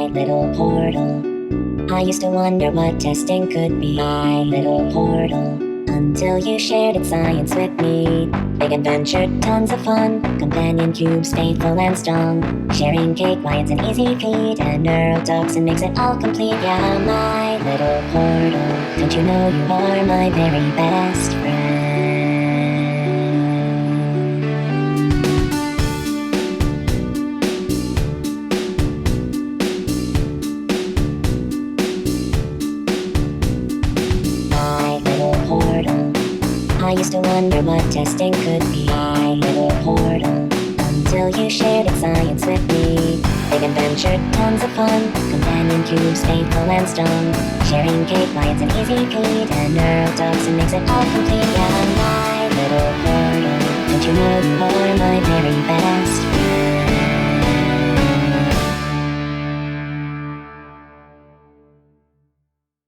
my little portal. I used to wonder what testing could be. My little portal. Until you shared its science with me. Big adventure, tons of fun. Companion cubes, faithful and strong. Sharing cake, why it's an easy feat. And neurotoxin makes it all complete. Yeah, my little portal. Don't you know you are my very best friend? My little portal. I used to wonder what testing could be. My little portal. Until you shared its science with me. Big adventure, tons of fun. Companion cubes, faithful and strong. Sharing cake, why it's an easy feat. And neurotoxin makes it all complete. Yeah, my little portal. Don't you know you are my